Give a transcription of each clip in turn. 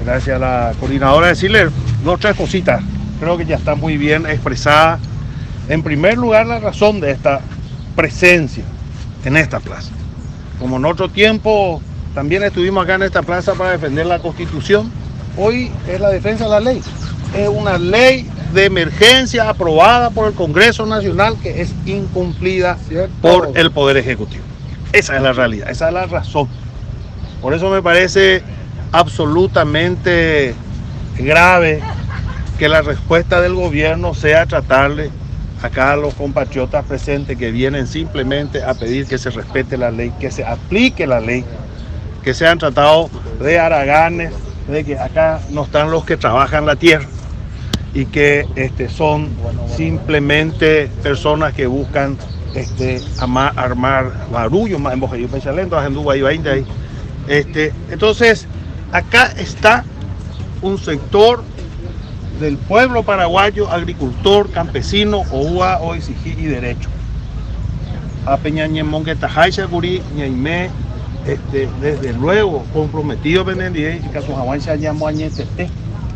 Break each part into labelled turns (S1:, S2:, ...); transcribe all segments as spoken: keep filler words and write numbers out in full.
S1: gracias a la coordinadora. Decirle dos o tres cositas, creo que ya está muy bien expresada. En primer lugar, la razón de esta presencia en esta plaza. Como en otro tiempo también estuvimos acá en esta plaza para defender la Constitución, hoy es la defensa de la ley. Es una ley de emergencia aprobada por el Congreso Nacional que es incumplida ¿Cierto? por el Poder Ejecutivo. Esa es la realidad, esa es la razón. Por eso me parece absolutamente grave que la respuesta del gobierno sea tratarle acá a los compatriotas presentes que vienen simplemente a pedir que se respete la ley, que se aplique la ley, que sean tratados de haraganes, de que acá no están los que trabajan la tierra y que este, son simplemente personas que buscan este, amar, armar barullo, más en Pechalento, ahí. Este, entonces, acá está un sector del pueblo paraguayo, agricultor, campesino, oua, oexigí y derecho. A Peñañemón que Tajay Segurí, Ñaimé, este, desde luego comprometido Benendie y que su avanza llamó a Ñetete,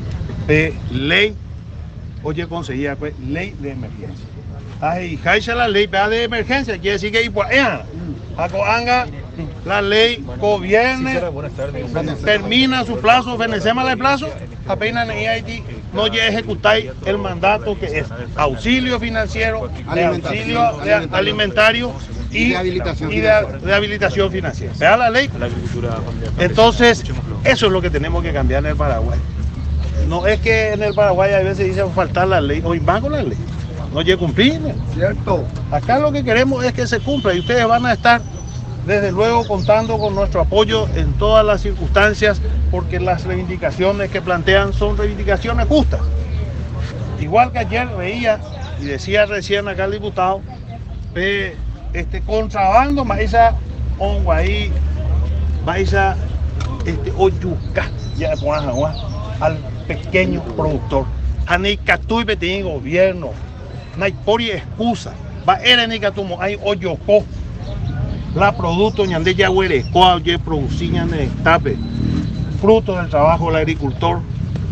S1: ley, oye conseguía pues ley de emergencia. Ay, Jaicha la ley de emergencia, quiere decir que por ella, Acoanga, la ley gobierne, termina su plazo, fenecema el plazo, apenas en Haití no llega a ejecutar el mandato que es auxilio financiero, de auxilio de alimentario y, y de rehabilitación financiera. Vea la ley. Entonces, eso es lo que tenemos que cambiar en el Paraguay. No es que en el Paraguay a veces dice faltar la ley, hoy van con la ley, no llega a cumplir. Cierto. Acá lo que queremos es que se cumpla y ustedes van a estar desde luego contando con nuestro apoyo en todas las circunstancias, porque las reivindicaciones que plantean son reivindicaciones justas. Igual que ayer veía y decía recién acá el diputado, eh, este contrabando maíza onguaí, maíza este oyuca, ya agua al pequeño productor. Anicatuy betí gobierno, no hay por excusa, va era nicatumo, hay oyocó. La producto ñande ya huerecoa, oye, producían en estape, fruto del trabajo del agricultor.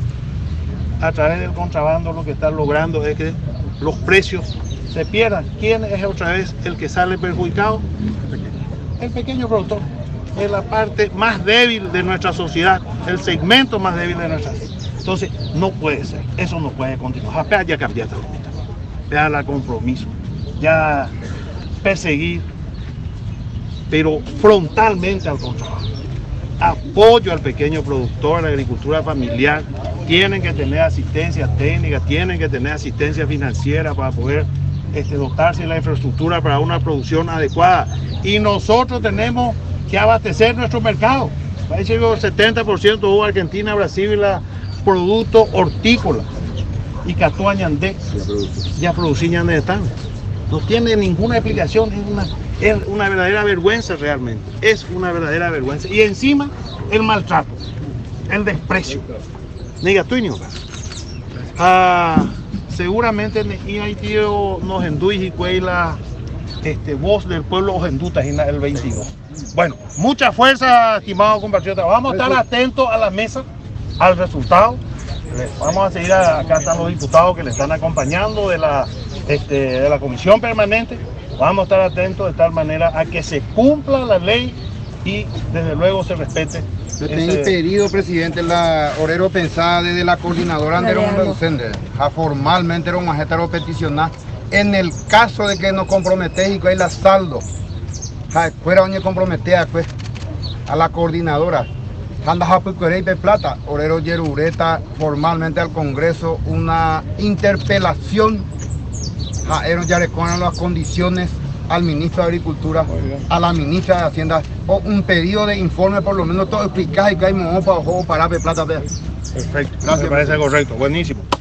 S1: A través del contrabando lo que está logrando es que los precios se pierdan. ¿Quién es otra vez el que sale perjudicado? El pequeño productor. Es la parte más débil de nuestra sociedad, el segmento más débil de nuestra sociedad. Entonces, no puede ser, eso no puede continuar. Ya cambiaste, ya la compromiso, ya perseguir, pero frontalmente al contrabando. Apoyo al pequeño productor, a la agricultura familiar. Tienen que tener asistencia técnica, tienen que tener asistencia financiera para poder este, dotarse de la infraestructura para una producción adecuada. Y nosotros tenemos que abastecer nuestro mercado. Parece que el setenta por ciento hubo Argentina, Brasil y la productos hortícolas. Y Catuá Ñandé ya producían de están. No tiene ninguna explicación, es una, es una verdadera vergüenza realmente, es una verdadera vergüenza. Y encima el maltrato, el desprecio. Diga tú, ah, seguramente en Haití nos enduy y la este, voz del pueblo ojenduta el veintidós. Bueno, mucha fuerza, estimados compatriotas. Vamos a estar atentos a la mesa, al resultado. Vamos a seguir, a, acá están los diputados que le están acompañando de la, este, de la comisión permanente. Vamos a estar atentos de tal manera a que se cumpla la ley y desde luego se respete.
S2: Yo tengo ese... pedido, presidente, la orero pensada desde la coordinadora de a formalmente era una jeta peticionar en el caso de que nos comprometéis y que hay la saldo. Fuera donde comprometer pues, a la coordinadora. Anda Japuquerey de Plata, Orero Yerureta formalmente al Congreso una interpelación a Ero Yarecona las condiciones al ministro de Agricultura, a la ministra de Hacienda, o un pedido de informe por lo menos todo explicado y que hay modo para ojo para Plata.
S1: Perfecto, gracias. Me parece correcto, buenísimo.